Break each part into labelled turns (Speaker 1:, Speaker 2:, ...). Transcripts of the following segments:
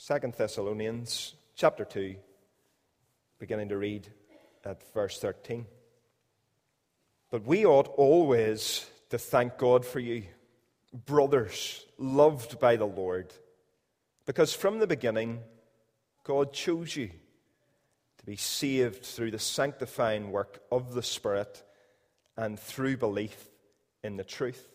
Speaker 1: 2 Thessalonians chapter 2, beginning to read at verse 13. But we ought always to thank God for you, brothers, loved by the Lord, because from the beginning God chose you to be saved through the sanctifying work of the Spirit and through belief in the truth.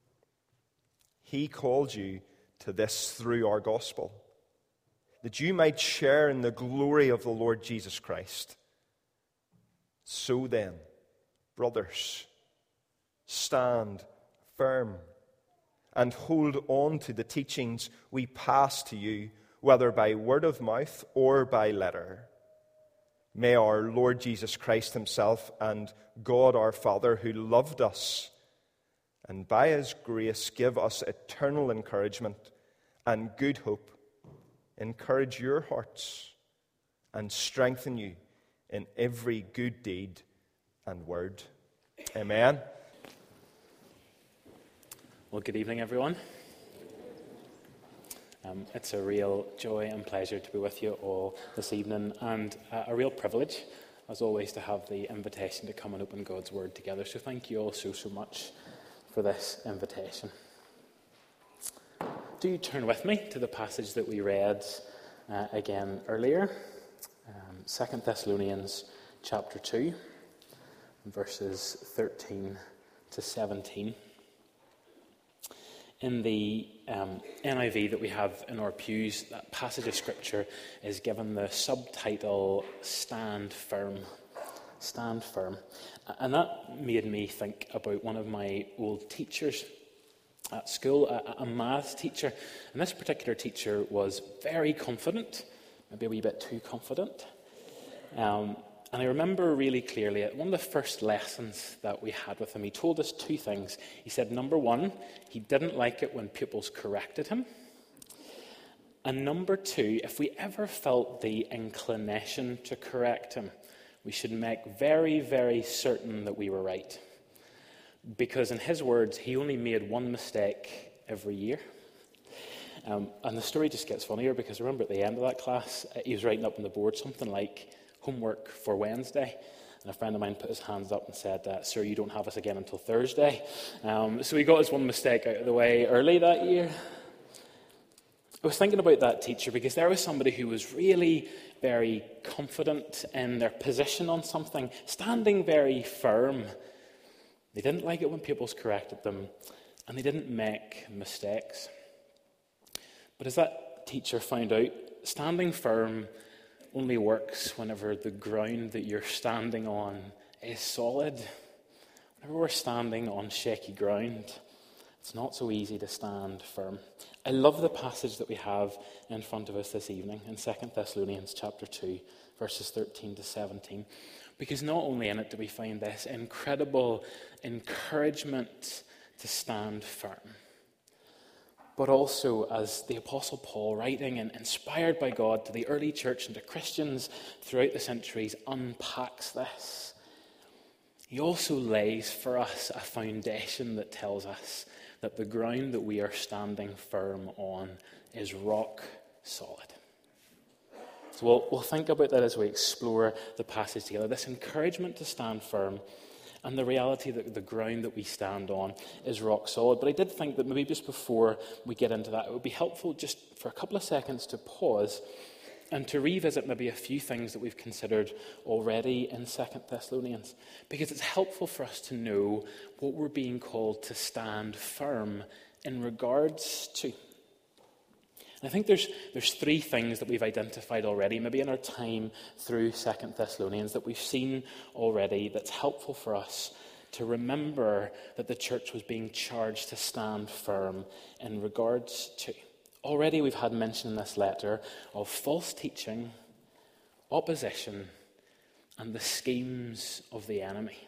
Speaker 1: He called you to this through our gospel, that you might share in the glory of the Lord Jesus Christ. So then, brothers, stand firm and hold on to the teachings we pass to you, whether by word of mouth or by letter. May our Lord Jesus Christ himself and God our Father, who loved us and by his grace give us eternal encouragement and good hope, encourage your hearts and strengthen you in every good deed and word. Amen.
Speaker 2: Well, good evening, everyone. It's a real joy and pleasure to be with you all this evening, and a real privilege, as always, to have the invitation to come and open God's Word together. So thank you all so much for this invitation. Do you turn with me to the passage that we read again earlier, 2 Thessalonians chapter 2, verses 13 to 17. In the NIV that we have in our pews, that passage of Scripture is given the subtitle, Stand Firm. Stand Firm. And that made me think about one of my old teachers at school, a maths teacher. And this particular teacher was very confident, maybe a wee bit too confident. And I remember really clearly at one of the first lessons that we had with him, he told us two things. He said, number one, he didn't like it when pupils corrected him. And number two, if we ever felt the inclination to correct him, we should make very, very certain that we were right. Because in his words, he only made one mistake every year. And the story just gets funnier because I remember at the end of that class, he was writing up on the board something like, homework for Wednesday, and a friend of mine put his hands up and said, sir, you don't have us again until Thursday. So he got his one mistake out of the way early that year. I was thinking about that teacher because there was somebody who was really very confident in their position on something, standing very firm. They didn't like it when pupils corrected them, and they didn't make mistakes. But as that teacher found out, standing firm only works whenever the ground that you're standing on is solid. Whenever we're standing on shaky ground, it's not so easy to stand firm. I love the passage that we have in front of us this evening in 2 Thessalonians chapter 2, verses 13 to 17, because not only in it do we find this incredible encouragement to stand firm, but also as the Apostle Paul, writing and inspired by God to the early church and to Christians throughout the centuries, unpacks this. He also lays for us a foundation that tells us that the ground that we are standing firm on is rock solid. So we'll think about that as we explore the passage together, this encouragement to stand firm, and the reality that the ground that we stand on is rock solid. But I did think that maybe just before we get into that, it would be helpful just for a couple of seconds to pause and to revisit maybe a few things that we've considered already in 2 Thessalonians. Because it's helpful for us to know what we're being called to stand firm in regards to. And I think there's three things that we've identified already, maybe in our time through 2 Thessalonians, that we've seen already that's helpful for us to remember that the church was being charged to stand firm in regards to. Already we've had mention in this letter of false teaching, opposition, and the schemes of the enemy.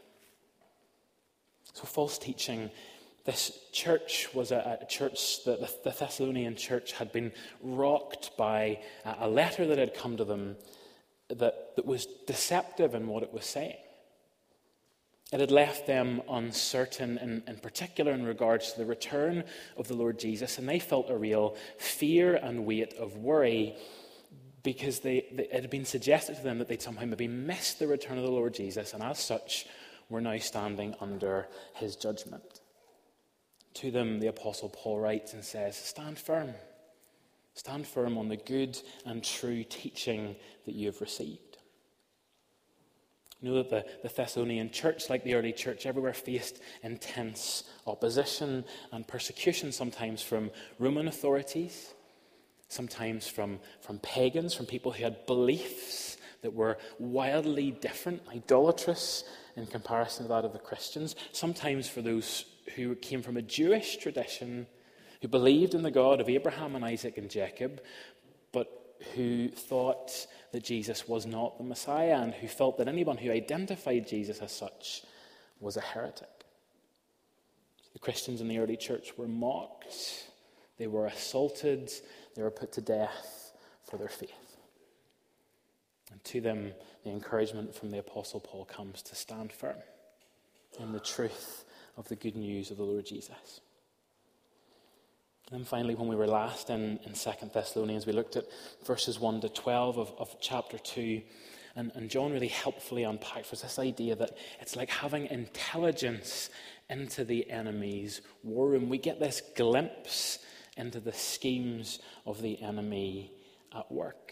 Speaker 2: So false teaching. This church was a church, the Thessalonian church had been rocked by a letter that had come to them that was deceptive in what it was saying. It had left them uncertain, in particular in regards to the return of the Lord Jesus, and they felt a real fear and weight of worry because it had been suggested to them that they'd somehow maybe missed the return of the Lord Jesus, and as such were now standing under his judgment. To them, the Apostle Paul writes and says, stand firm on the good and true teaching that you have received. You know that the Thessalonian church, like the early church everywhere, faced intense opposition and persecution, sometimes from Roman authorities, sometimes from pagans, from people who had beliefs that were wildly different, idolatrous in comparison to that of the Christians, sometimes for those who came from a Jewish tradition, who believed in the God of Abraham and Isaac and Jacob, but who thought that Jesus was not the Messiah and who felt that anyone who identified Jesus as such was a heretic. The Christians in the early church were mocked, they were assaulted, they were put to death for their faith. And to them, the encouragement from the Apostle Paul comes to stand firm in the truth of the good news of the Lord Jesus. And then finally, when we were last in 2 Thessalonians, we looked at verses 1 to 12 of chapter 2. And John really helpfully unpacked for us this idea that it's like having intelligence into the enemy's war room. We get this glimpse into the schemes of the enemy at work.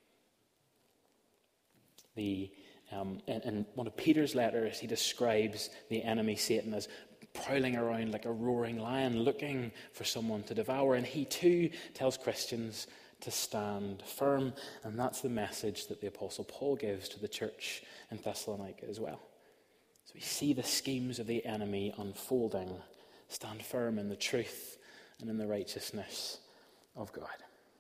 Speaker 2: In one of Peter's letters, he describes the enemy, Satan, as prowling around like a roaring lion, looking for someone to devour. And he too tells Christians to stand firm. And that's the message that the Apostle Paul gives to the church in Thessalonica as well. So we see the schemes of the enemy unfolding. Stand firm in the truth and in the righteousness of God.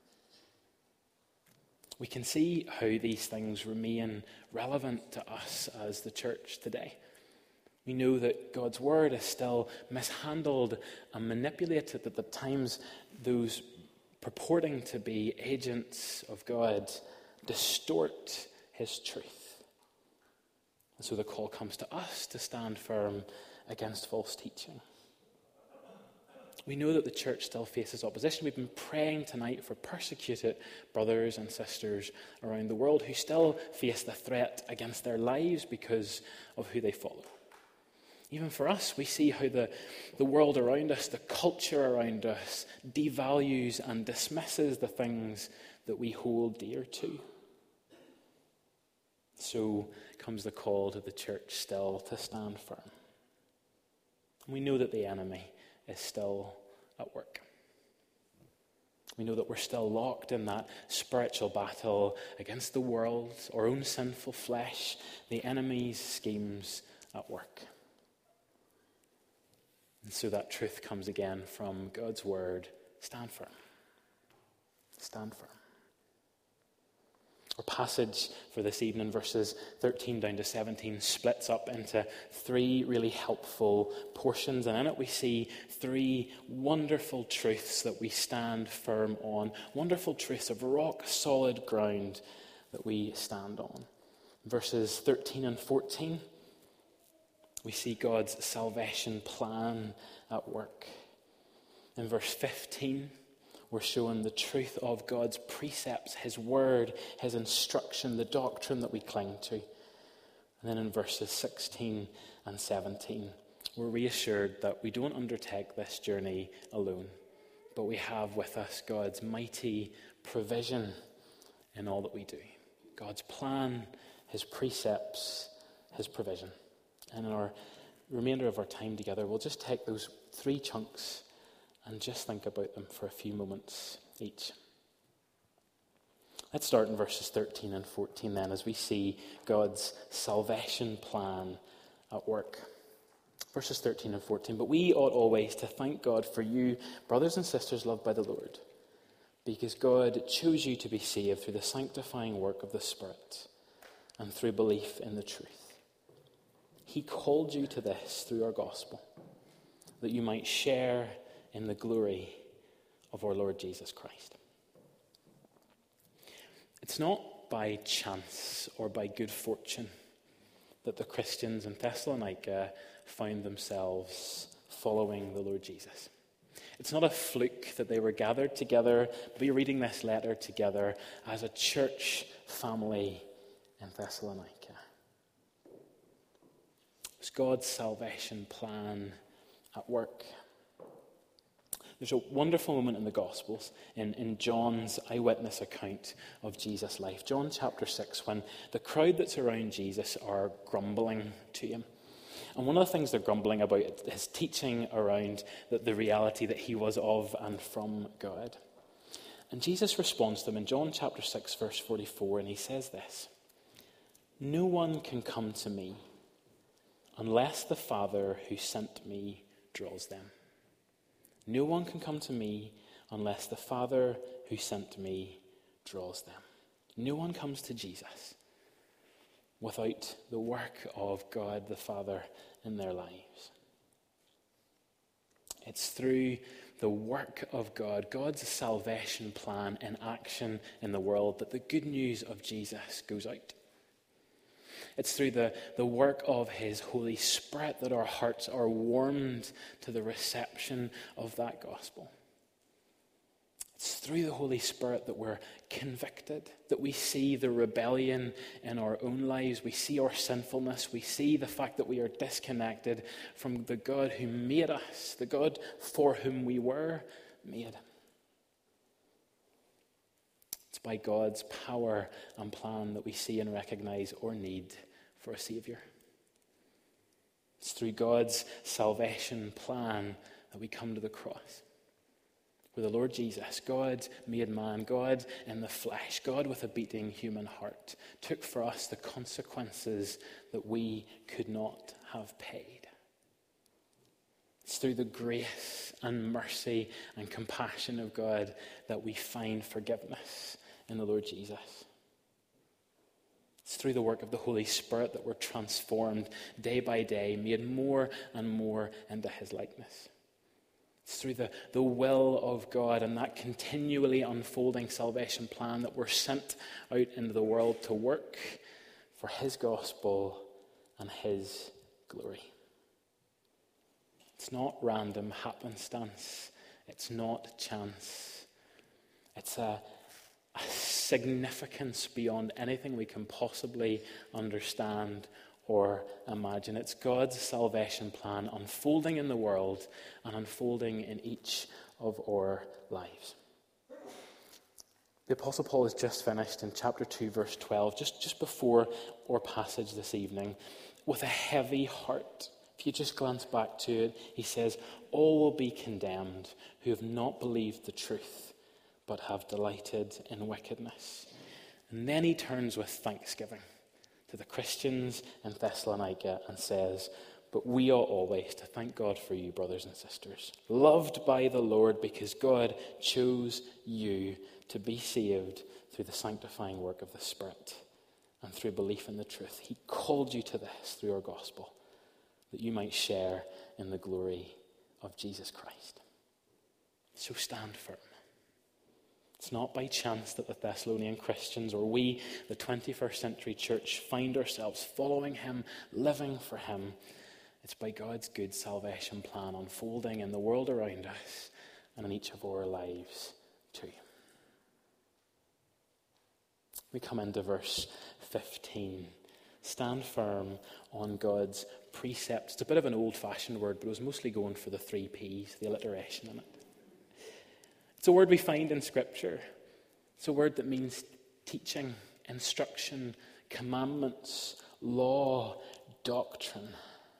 Speaker 2: We can see how these things remain relevant to us as the church today. We know that God's word is still mishandled and manipulated, that at times those purporting to be agents of God distort his truth. And so the call comes to us to stand firm against false teaching. We know that the church still faces opposition. We've been praying tonight for persecuted brothers and sisters around the world who still face the threat against their lives because of who they follow. Even for us, we see how the world around us, the culture around us, devalues and dismisses the things that we hold dear to. So comes the call to the church still to stand firm. We know that the enemy is still at work. We know that we're still locked in that spiritual battle against the world, our own sinful flesh, the enemy's schemes at work. And so that truth comes again from God's word. Stand firm. Stand firm. Our passage for this evening, verses 13 down to 17, splits up into three really helpful portions. And in it we see three wonderful truths that we stand firm on. Wonderful truths of rock-solid ground that we stand on. Verses 13 and 14, we see God's salvation plan at work. In verse 15, we're shown the truth of God's precepts, his word, his instruction, the doctrine that we cling to. And then in verses 16 and 17, we're reassured that we don't undertake this journey alone, but we have with us God's mighty provision in all that we do. God's plan, his precepts, his provision. And in our remainder of our time together, we'll just take those three chunks and just think about them for a few moments each. Let's start in verses 13 and 14 then, as we see God's salvation plan at work. Verses 13 and 14, but we ought always to thank God for you, brothers and sisters loved by the Lord, because God chose you to be saved through the sanctifying work of the Spirit and through belief in the truth. He called you to this through our gospel, that you might share in the glory of our Lord Jesus Christ. It's not by chance or by good fortune that the Christians in Thessalonica found themselves following the Lord Jesus. It's not a fluke that they were gathered together to be reading this letter together as a church family in Thessalonica. It was God's salvation plan at work. There's a wonderful moment in the Gospels, in John's eyewitness account of Jesus' life. John chapter 6, when the crowd that's around Jesus are grumbling to him. And one of the things they're grumbling about is his teaching around the reality that he was of and from God. And Jesus responds to them in John chapter 6, verse 44, and he says this: "No one can come to me unless the Father who sent me draws them. No one can come to me unless the Father who sent me draws them." No one comes to Jesus without the work of God the Father in their lives. It's through the work of God, God's salvation plan in action in the world, that the good news of Jesus goes out. It's through the work of his Holy Spirit that our hearts are warmed to the reception of that gospel. It's through the Holy Spirit that we're convicted, that we see the rebellion in our own lives, we see our sinfulness, we see the fact that we are disconnected from the God who made us, the God for whom we were made. It's by God's power and plan that we see and recognize our need for a Saviour. It's through God's salvation plan that we come to the cross, where the Lord Jesus, God made man, God in the flesh, God with a beating human heart, took for us the consequences that we could not have paid. It's through the grace and mercy and compassion of God that we find forgiveness in the Lord Jesus. It's through the work of the Holy Spirit that we're transformed day by day, made more and more into his likeness. It's through the will of God and that continually unfolding salvation plan that we're sent out into the world to work for his gospel and his glory. It's not random happenstance. It's not chance. It's a significance beyond anything we can possibly understand or imagine. It's God's salvation plan unfolding in the world and unfolding in each of our lives. The Apostle Paul has just finished in chapter 2, verse 12, just before our passage this evening, with a heavy heart. If you just glance back to it, he says, "All will be condemned who have not believed the truth, but have delighted in wickedness." And then he turns with thanksgiving to the Christians in Thessalonica and says, "But we ought always to thank God for you, brothers and sisters, loved by the Lord, because God chose you to be saved through the sanctifying work of the Spirit and through belief in the truth. He called you to this through our gospel, that you might share in the glory of Jesus Christ." So stand firm. It's not by chance that the Thessalonian Christians, or we, the 21st century church, find ourselves following him, living for him. It's by God's good salvation plan unfolding in the world around us and in each of our lives too. We come into verse 15. Stand firm on God's precepts. It's a bit of an old-fashioned word, but it was mostly going for the 3 Ps, the alliteration in it. It's a word we find in Scripture. It's a word that means teaching, instruction, commandments, law, doctrine.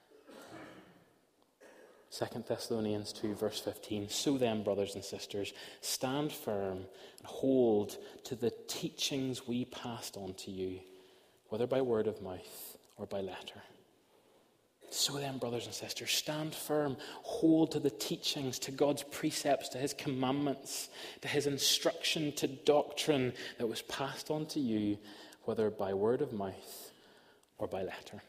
Speaker 2: 2 Thessalonians 2, verse 15. "So then, brothers and sisters, stand firm and hold to the teachings we passed on to you, whether by word of mouth or by letter." So then, brothers and sisters, stand firm, hold to the teachings, to God's precepts, to his commandments, to his instruction, to doctrine that was passed on to you, whether by word of mouth or by letter.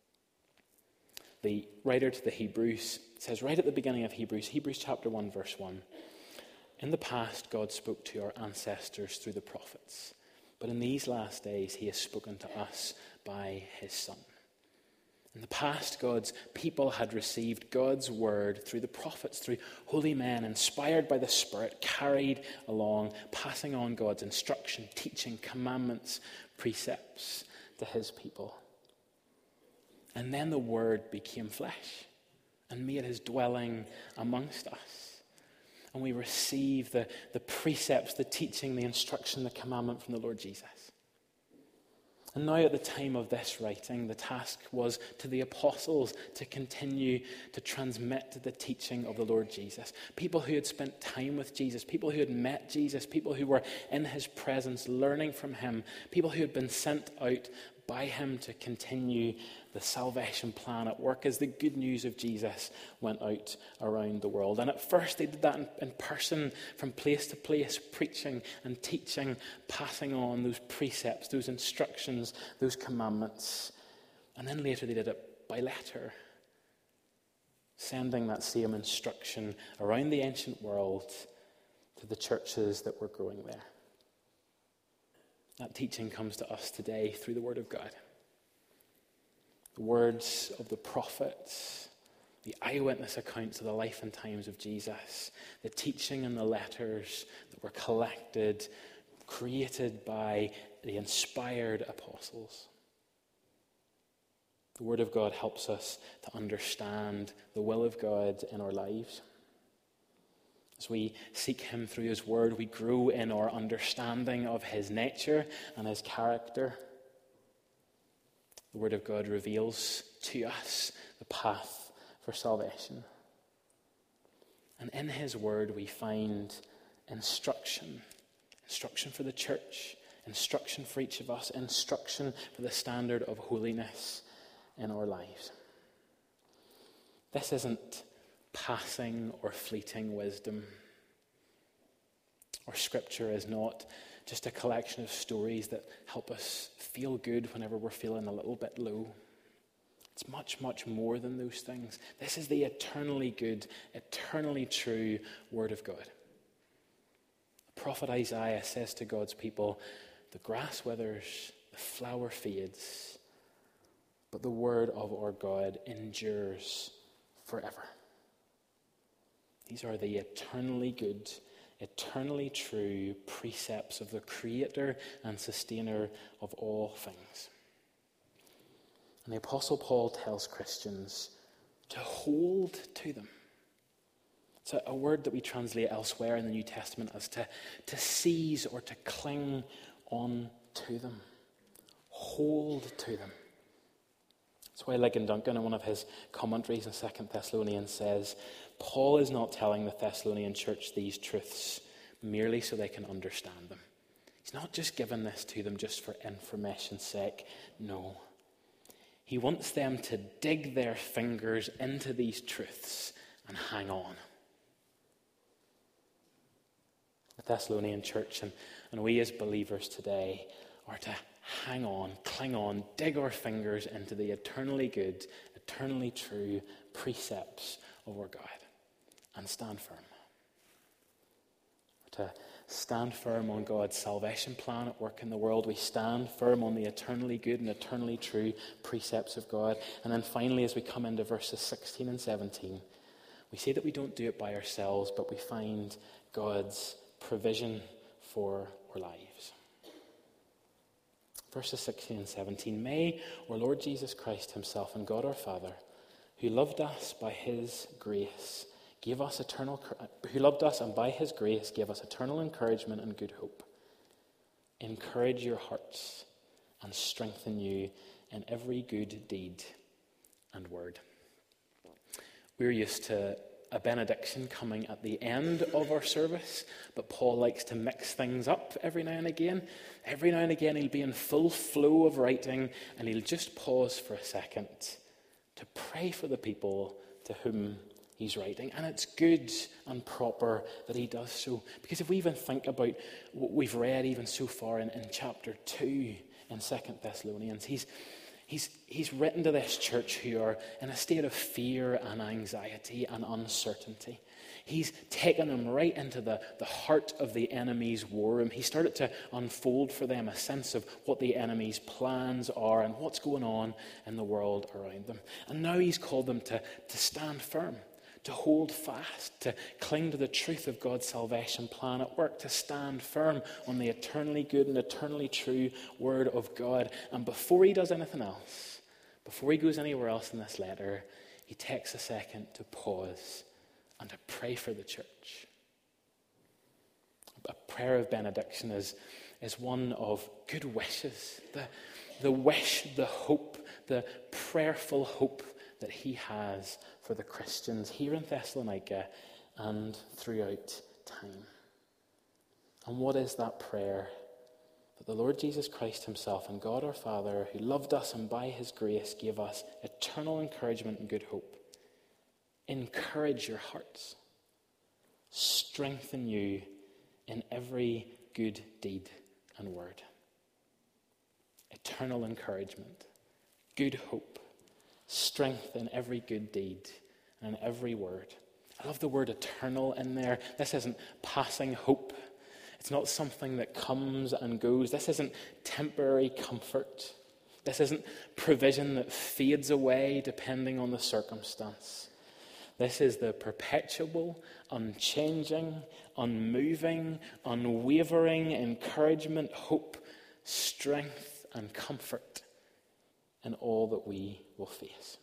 Speaker 2: The writer to the Hebrews says right at the beginning of Hebrews chapter 1, verse 1, "In the past, God spoke to our ancestors through the prophets, but in these last days he has spoken to us by his Son. In the past, God's people had received God's word through the prophets, through holy men inspired by the Spirit, carried along, passing on God's instruction, teaching, commandments, precepts to his people. And then the word became flesh and made his dwelling amongst us. And we receive the precepts, the teaching, the instruction, the commandment from the Lord Jesus. And now at the time of this writing, the task was to the apostles to continue to transmit the teaching of the Lord Jesus. People who had spent time with Jesus, people who had met Jesus, people who were in his presence, learning from him, people who had been sent out by him to continue the salvation plan at work as the good news of Jesus went out around the world. And at first they did that in person, from place to place, preaching and teaching, passing on those precepts, those instructions, those commandments. And then later they did it by letter, sending that same instruction around the ancient world to the churches that were growing there. That teaching comes to us today through the Word of God. The words of the prophets, the eyewitness accounts of the life and times of Jesus, the teaching and the letters that were collected, created by the inspired apostles. The Word of God helps us to understand the will of God in our lives. As we seek him through his word, we grow in our understanding of his nature and his character. The word of God reveals to us the path for salvation. And in his word we find instruction. Instruction for the church, instruction for each of us, instruction for the standard of holiness in our lives. This isn't passing or fleeting wisdom. Our scripture is not just a collection of stories that help us feel good whenever we're feeling a little bit low. It's much, much more than those things. This is the eternally good, eternally true Word of God. The prophet Isaiah says to God's people, the grass withers, the flower fades, but the word of our God endures forever. These are the eternally good, eternally true precepts of the Creator and Sustainer of all things. And the Apostle Paul tells Christians to hold to them. It's a word that we translate elsewhere in the New Testament as to seize or to cling on to them. Hold to them. That's why Ligon Duncan, in one of his commentaries in 2 Thessalonians, says, Paul is not telling the Thessalonian church these truths merely so they can understand them. He's not just giving this to them just for information's sake. No. He wants them to dig their fingers into these truths and hang on. The Thessalonian church and we as believers today are to hang on, cling on, dig our fingers into the eternally good, eternally true precepts of our God and stand firm. To stand firm on God's salvation plan at work in the world. We stand firm on the eternally good and eternally true precepts of God. And then finally, as we come into verses 16 and 17, we see that we don't do it by ourselves, but we find God's provision for our lives. Verses 16 and 17, may our Lord Jesus Christ himself and God our Father, who loved us by his grace, who loved us and by his grace gave us eternal encouragement and good hope, encourage your hearts and strengthen you in every good deed and word. We're used to a benediction coming at the end of our service, but Paul likes to mix things up every now and again. Every now and again he'll be in full flow of writing and he'll just pause for a second to pray for the people to whom he's writing. And it's good and proper that he does so. Because if we even think about what we've read even so far in chapter 2 in 2 Thessalonians, he's written to this church who are in a state of fear and anxiety and uncertainty. He's taken them right into the heart of the enemy's war room. He started to unfold for them a sense of what the enemy's plans are and what's going on in the world around them. And now he's called them to stand firm, to hold fast, to cling to the truth of God's salvation plan at work, to stand firm on the eternally good and eternally true Word of God. And before he does anything else, before he goes anywhere else in this letter, he takes a second to pause and to pray for the church. A prayer of benediction is one of good wishes, the wish, the hope, the prayerful hope that he has for the Christians here in Thessalonica and throughout time. And what is that prayer? That the Lord Jesus Christ himself and God our Father, who loved us and by his grace gave us eternal encouragement and good hope, encourage your hearts, strengthen you in every good deed and word. Eternal encouragement, good hope, strength in every good deed and in every word. I love the word eternal in there. This isn't passing hope. It's not something that comes and goes. This isn't temporary comfort. This isn't provision that fades away depending on the circumstance. This is the perpetual, unchanging, unmoving, unwavering encouragement, hope, strength, and comfort in all that we will face.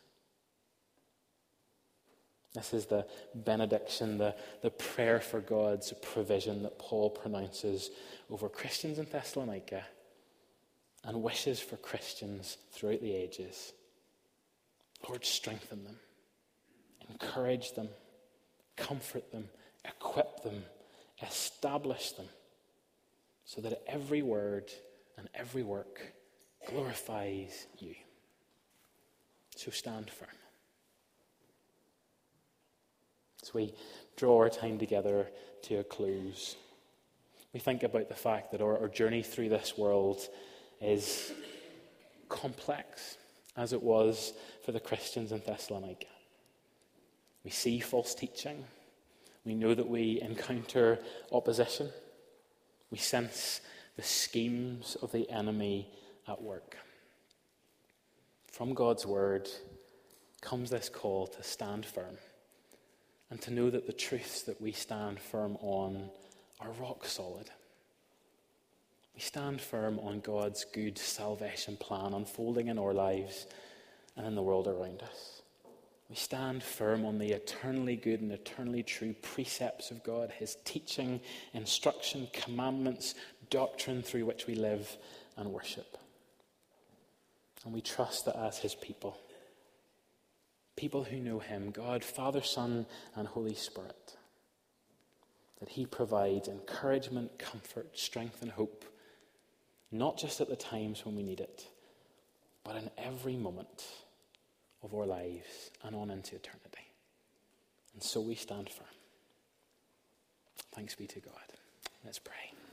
Speaker 2: This is the benediction, the prayer for God's provision that Paul pronounces over Christians in Thessalonica and wishes for Christians throughout the ages. Lord, strengthen them, encourage them, comfort them, equip them, establish them, so that every word and every work glorifies you. So stand firm. As we draw our time together to a close, we think about the fact that our journey through this world is complex, as it was for the Christians in Thessalonica. We see false teaching. We know that we encounter opposition. We sense the schemes of the enemy at work. From God's word comes this call to stand firm and to know that the truths that we stand firm on are rock solid. We stand firm on God's good salvation plan unfolding in our lives and in the world around us. We stand firm on the eternally good and eternally true precepts of God, his teaching, instruction, commandments, doctrine through which we live and worship. And we trust that as his people who know him, God, Father, Son, and Holy Spirit, that he provides encouragement, comfort, strength, and hope, not just at the times when we need it, but in every moment of our lives and on into eternity. And so we stand firm. Thanks be to God. Let's pray.